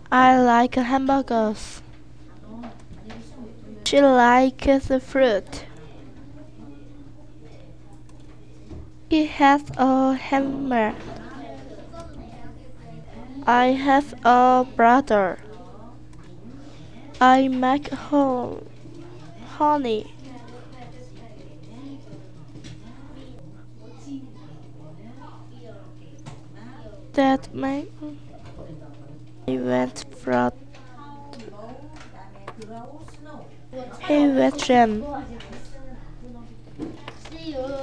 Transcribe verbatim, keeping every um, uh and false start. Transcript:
I like hamburgers. She likes the fruit. He has a hammer. I have a brother. I make home honey that make he went from he went